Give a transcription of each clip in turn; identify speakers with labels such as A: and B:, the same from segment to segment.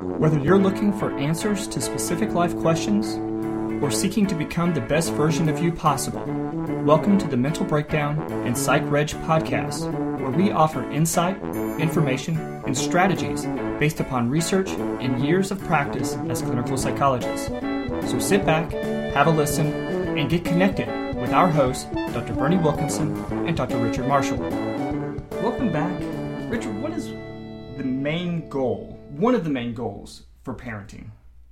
A: Whether you're looking for answers to specific life questions or seeking to become the best version of you possible, welcome to the Mental Breakdown and Psych Reg podcast, where we offer insight, information, and strategies based upon research and years of practice as clinical psychologists. So sit back, have a listen, and get connected with our hosts, Dr. Bernie Wilkinson and Dr. Richard Marshall. Welcome back. Richard, what is the main goal, one of the main goals for parenting?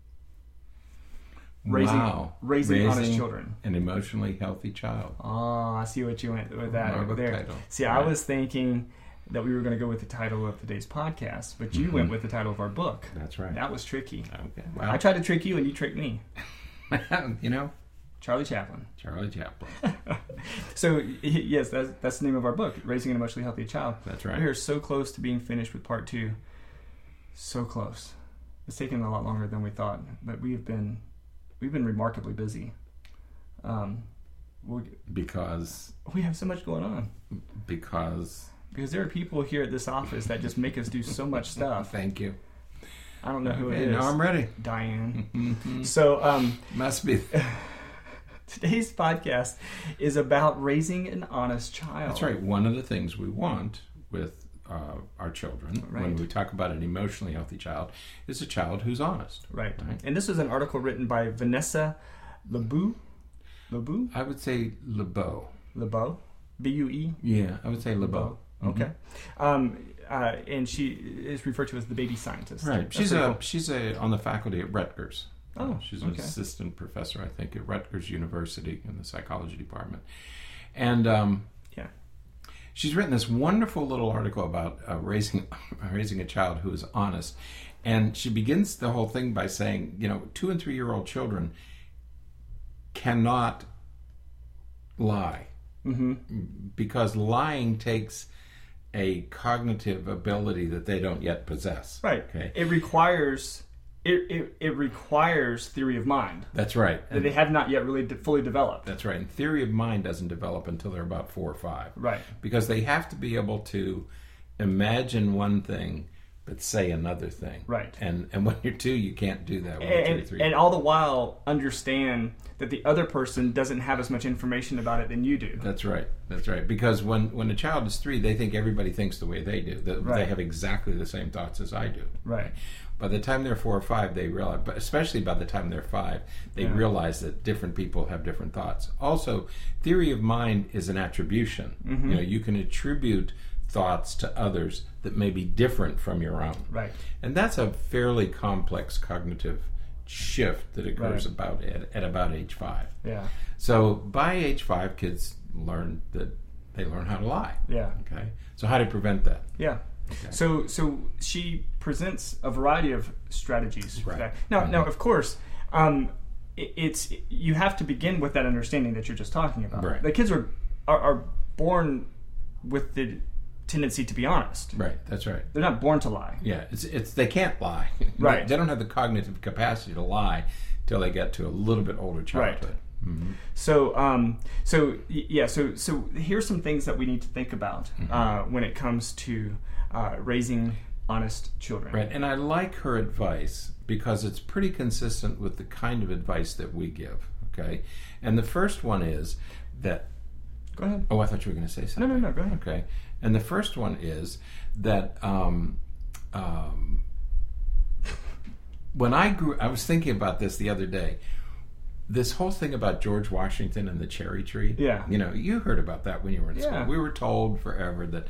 A: Raising honest children.
B: An emotionally healthy child.
A: Oh, I see what you went with that over there.
B: Title.
A: See, right. I was thinking that we were going to go with the title of today's podcast, but you went with the title of our book.
B: That's right.
A: That was tricky.
B: Okay. Well,
A: I tried to trick you and you tricked me.
B: You know?
A: Charlie Chaplin.
B: Charlie Chaplin.
A: So, yes, that's the name of our book, Raising an Emotionally Healthy Child.
B: That's right.
A: We are so close to being finished with part 2. So close. It's taken a lot longer than we thought, but we've been remarkably busy.
B: Because
A: we have so much going on.
B: Because
A: there are people here at this office that just make us do so much stuff.
B: Thank you.
A: I don't know who it is.
B: Now I'm ready.
A: Diane. So,
B: must be.
A: Today's podcast is about raising an honest child.
B: That's right. One of the things we want with our children, when we talk about an emotionally healthy child, is a child who's honest.
A: Right. And this is an article written by Vanessa LeBeau. LeBeau?
B: I would say LeBeau.
A: LeBeau? B-U-E?
B: Yeah, I would say LeBeau.
A: Okay. And she is referred to as the baby scientist.
B: Right. She's on the faculty at Rutgers.
A: Oh,
B: she's an assistant professor, I think, at Rutgers University in the psychology department. And she's written this wonderful little article about raising a child who is honest. And she begins the whole thing by saying, 2 and 3-year-old children cannot lie. Mm-hmm. Because lying takes a cognitive ability that they don't yet possess.
A: Right. Okay. It requires theory of mind.
B: That's right.
A: That they have not yet really fully developed.
B: That's right. And theory of mind doesn't develop until they're about 4 or 5.
A: Right.
B: Because they have to be able to imagine one thing but say another thing.
A: Right.
B: And when you're 2, you can't do that. When you're 2 or 3.
A: And all the while understand that the other person doesn't have as much information about it than you do.
B: That's right. That's right. Because when a child is 3, they think everybody thinks the way they do. They have exactly the same thoughts as I do.
A: Right.
B: By the time they're 4 or 5, they realize, but especially by the time they're 5, they realize that different people have different thoughts. Also, theory of mind is an attribution. Mm-hmm. You can attribute thoughts to others that may be different from your own.
A: Right.
B: And that's a fairly complex cognitive shift that occurs at about age 5.
A: Yeah.
B: So by age 5, kids learn how to lie.
A: Yeah.
B: Okay. So how to prevent that?
A: Yeah. Okay. So she presents a variety of strategies.
B: Right.
A: Now, of course, it's you have to begin with that understanding that you're just talking about.
B: Right.
A: The kids are born with the tendency to be honest.
B: Right. That's right.
A: They're not born to lie.
B: Yeah. It's they can't lie.
A: Right.
B: They don't have the cognitive capacity to lie till they get to a little bit older childhood.
A: Right.
B: Mm-hmm.
A: So here's some things that we need to think about when it comes to raising honest children.
B: Right, and I like her advice because it's pretty consistent with the kind of advice that we give, okay? And the first one is that...
A: Go ahead.
B: Oh, I thought you were going to say something.
A: No, go ahead.
B: Okay, and the first one is that when I was thinking about this the other day, this whole thing about George Washington and the cherry tree.
A: Yeah.
B: You heard about that when you were in school.
A: Yeah.
B: We were told forever that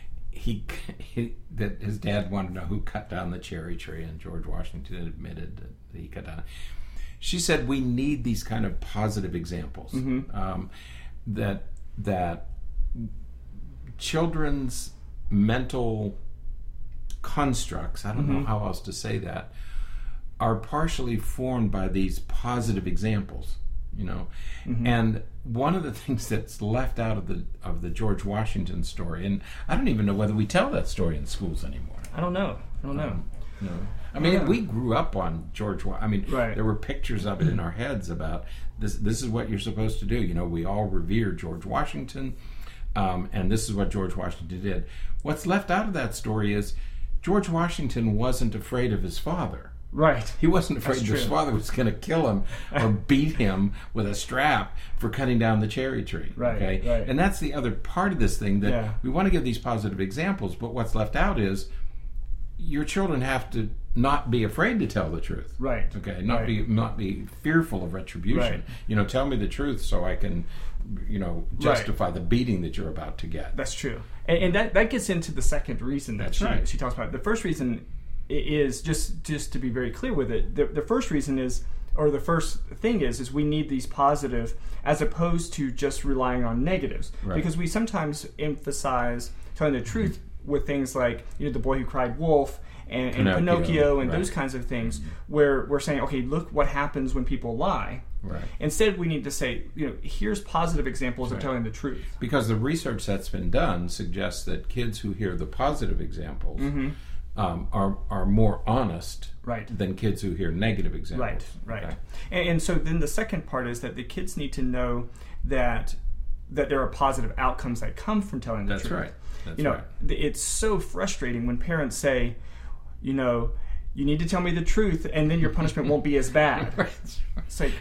B: that his dad wanted to know who cut down the cherry tree, and George Washington admitted that he cut down it. She said we need these kind of positive examples. Mm-hmm. That children's mental constructs, I don't know how else to say that, are partially formed by these positive examples, And one of the things that's left out of the George Washington story, and I don't even know whether we tell that story in schools anymore.
A: I don't know.
B: I mean, we grew up on George Washington. I mean, there were pictures of it in our heads about this. This is what you're supposed to do. We all revere George Washington, and this is what George Washington did. What's left out of that story is George Washington wasn't afraid of his father.
A: Right.
B: He wasn't afraid
A: That's
B: his
A: true.
B: father was going to kill him or beat him with a strap for cutting down the cherry tree.
A: Right,
B: Okay?
A: right.
B: And that's the other part of this thing, that
A: Yeah.
B: we want to give these positive examples, but what's left out is your children have to not be afraid to tell the truth.
A: Right.
B: Okay,
A: Right.
B: not be fearful of retribution.
A: Right.
B: Tell me the truth so I can, justify the beating that you're about to get.
A: That's true. And that gets into the second reason that
B: That's
A: she talks about. The first reason is, just to be very clear with it, the first reason is, or the first thing is we need these positive as opposed to just relying on negatives.
B: Right.
A: Because we sometimes emphasize telling the truth with things like, the boy who cried wolf and Pinocchio and
B: right.
A: those kinds of things, where we're saying, okay, look what happens when people lie.
B: Right.
A: Instead, we need to say, here's positive examples of
B: Right.
A: telling the truth.
B: Because the research that's been done suggests that kids who hear the positive examples are more honest
A: Right.
B: than kids who hear negative examples.
A: Right.
B: Okay?
A: And so then the second part is that the kids need to know that there are positive outcomes that come from telling the
B: That's
A: truth.
B: right. That's
A: You know,
B: right.
A: it's so frustrating when parents say, you need to tell me the truth, and then your punishment won't be as bad. It's like,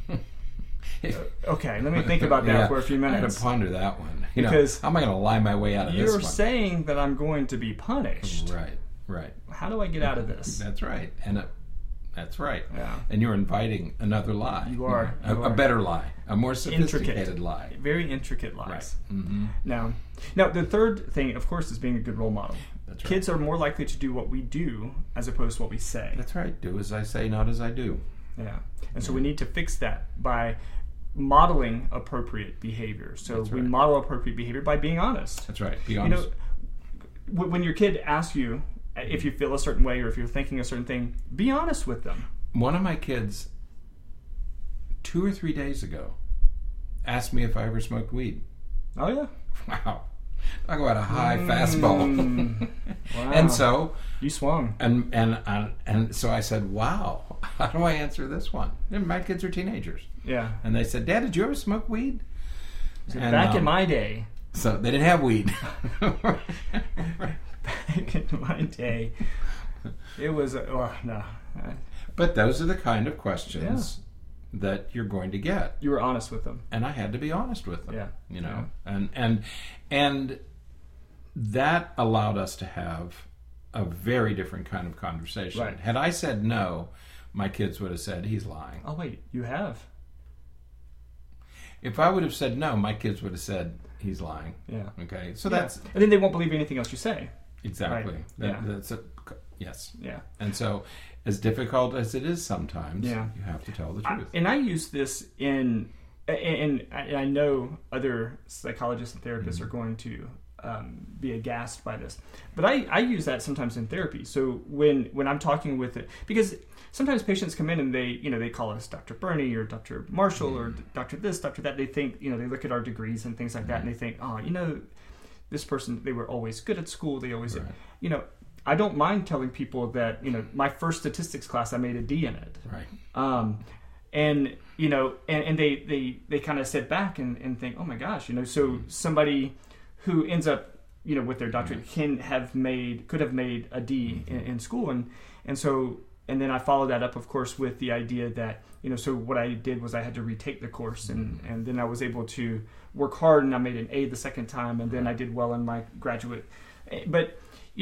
A: okay, let me think about that for a few
B: I had
A: minutes.
B: to ponder that one.
A: Because
B: how am I going to lie my way out of this
A: You're
B: one?
A: saying that I'm going to be punished.
B: Right.
A: How do I get out of this?
B: That's right. And that's right.
A: Yeah.
B: And you're inviting another lie.
A: You are.
B: A better lie. A more sophisticated
A: Intricate.
B: lie.
A: Very intricate lies.
B: Right. Mm-hmm.
A: Now, the third thing, of course, is being a good role model.
B: That's right.
A: Kids are more likely to do what we do as opposed to what we say.
B: That's right. Do as I say, not as I do.
A: Yeah. And so we need to fix that by modeling appropriate behavior. So
B: That's
A: we
B: right.
A: model appropriate behavior by being honest.
B: That's right. Be honest.
A: When your kid asks you if you feel a certain way or if you're thinking a certain thing, be honest with them.
B: One of my kids, 2 or 3 days ago, asked me if I ever smoked weed.
A: Oh, yeah.
B: Wow. Talk about a high fastball.
A: Wow.
B: And so,
A: You swung.
B: and so I said, "Wow, how do I answer this one?" And my kids are teenagers,
A: Yeah.
B: and they said, "Dad, did you ever smoke weed?" And,
A: Back in my day,
B: so they didn't have weed.
A: back in my day, it was, no.
B: But those are the kind of questions that you're going to get,
A: You were honest with them.
B: and I had to be honest with them.
A: Yeah.
B: And that allowed us to have a very different kind of conversation.
A: Right.
B: Had I said no, my kids would have said he's lying.
A: Oh, wait, you have?
B: If I would have said no, my kids would have said he's lying.
A: Yeah.
B: Okay, so
A: Yeah.
B: that's
A: And then they won't believe anything else you say.
B: exactly.
A: Right. Yeah.
B: That's yes.
A: Yeah.
B: And so, as difficult as it is sometimes,
A: Yeah.
B: you have to tell the truth.
A: And I use this and I know other psychologists and therapists are going to be aghast by this, but I use that sometimes in therapy. So when I'm talking with it, because sometimes patients come in and they call us Dr. Bernie or Dr. Marshall or Dr. this, Dr. that. They think, they look at our degrees and things like that, and they think, this person, they were always good at school. They always, I don't mind telling people that, my first statistics class, I made a D in it.
B: Right.
A: And they kind of sit back and think, oh my gosh, so somebody who ends up, with their doctorate could have made a D in school. And then I follow that up, of course, with the idea that, so what I did was I had to retake the course and then I was able to work hard and I made an A the second time and then I did well in my graduate. But,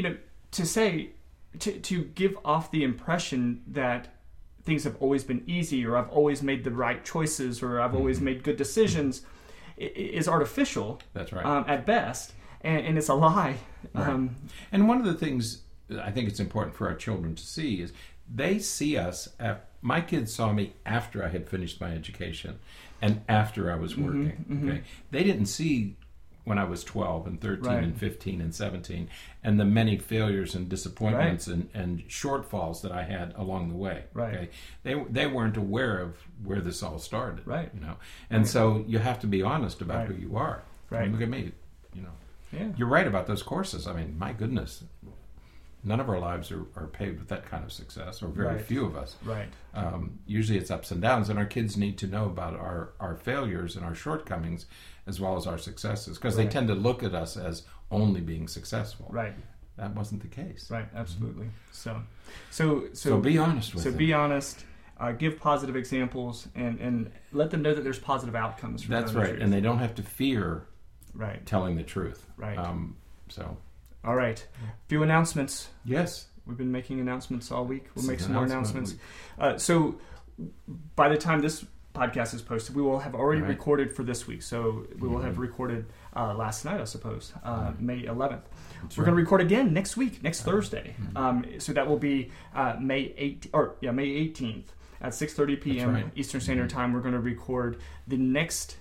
A: to give off the impression that things have always been easy or I've always made the right choices or I've always made good decisions is artificial.
B: That's right.
A: At best, and it's a lie.
B: Right. And one of the things I think it's important for our children to see is they see us. My kids saw me after I had finished my education and after I was working. Okay, they didn't see when I was 12 and 13
A: Right.
B: and 15 and 17 and the many failures and disappointments and shortfalls that I had along the way.
A: Right.
B: Okay, they weren't aware of where this all started.
A: Right.
B: And so you have to be honest about
A: Right.
B: who you are.
A: Right.
B: I mean, look at me.
A: Yeah.
B: You're right about those courses. I mean, my goodness, none of our lives are paved with that kind of success, or very
A: Right.
B: few of us.
A: Right.
B: Usually it's ups and downs, and our kids need to know about our failures and our shortcomings as well as our successes, because they
A: Right.
B: tend to look at us as only being successful.
A: Right.
B: that wasn't the case.
A: Right, absolutely. So
B: be honest with them.
A: So be honest. Give positive examples and let them know that there's positive outcomes from
B: That's
A: telling
B: right,
A: the truth.
B: and they don't have to fear
A: right.
B: telling the truth.
A: Right.
B: All
A: right. A few announcements.
B: Yes.
A: We've been making announcements all week. We'll make
B: It's
A: some more announcements. So by the time this podcast is posted, we will have already recorded for this week. So we will have recorded last night, I suppose, May 11th. We're going to record again next week, next Thursday. So that will be May 18th at 6:30 p.m. Eastern Standard Time. We're going to record the next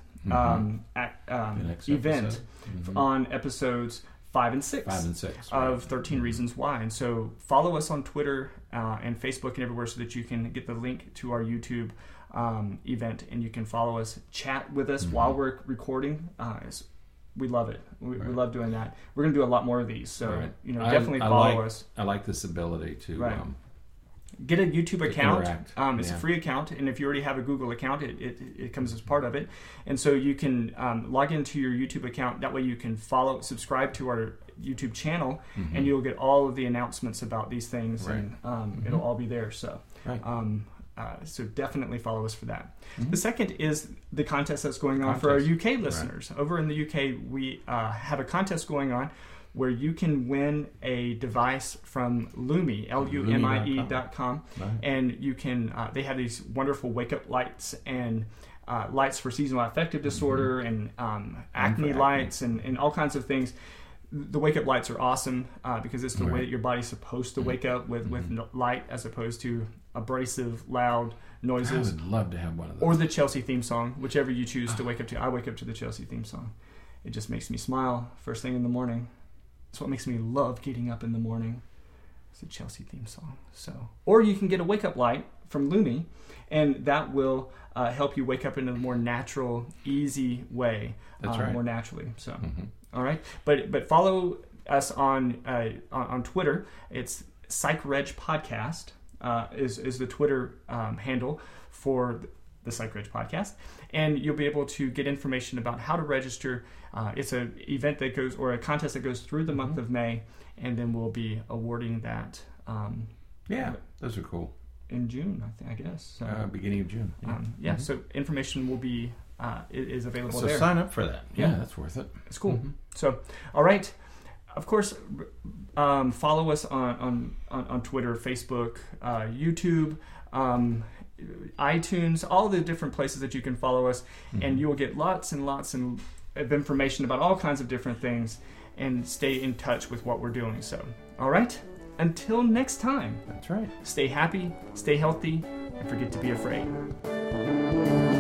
A: event on episodes 5 and 6 of 13 Reasons Why. And so follow us on Twitter and Facebook and everywhere so that you can get the link to our YouTube event, and you can follow us, chat with us while we're recording. We love it. We love doing that. We're going to do a lot more of these, so definitely follow us.
B: I like this ability to
A: get a YouTube account. It's a free account, and if you already have a Google account, it comes as part of it. And so you can log into your YouTube account. That way you can subscribe to our YouTube channel, and you'll get all of the announcements about these things, and it'll all be there. So. So definitely follow us for that. The second is the contest that's going on for our UK listeners. Over in the UK, we have a contest going on where you can win a device from Lumie, Lumie.com, and you can. They have these wonderful wake-up lights and lights for seasonal affective disorder and acne lights and all kinds of things. The wake-up lights are awesome because it's the way that your body's supposed to wake up with light as opposed to abrasive, loud noises.
B: I would love to have one of those.
A: Or the Chelsea theme song, whichever you choose to wake up to. I wake up to the Chelsea theme song. It just makes me smile first thing in the morning. It's what makes me love getting up in the morning. It's the Chelsea theme song. Or you can get a wake-up light from Lumie, and that will help you wake up in a more natural, easy way.
B: That's right.
A: More naturally. So, all right. But follow us on Twitter. It's PsychReg Podcast. Is the Twitter handle for the PsychReg Podcast, and you'll be able to get information about how to register. It's an event that goes, or a contest that goes through the month of May, and then we'll be awarding that.
B: Those are cool.
A: In June, I guess. So,
B: beginning of June.
A: So information will be is available there.
B: So sign up for that. Yeah, that's worth it.
A: It's cool. So, all right. Of course, follow us on Twitter, Facebook, YouTube, iTunes, all the different places that you can follow us, and you will get lots and lots of information about all kinds of different things, and stay in touch with what we're doing. So, all right, until next time.
B: That's right.
A: Stay happy, stay healthy, and forget to be afraid.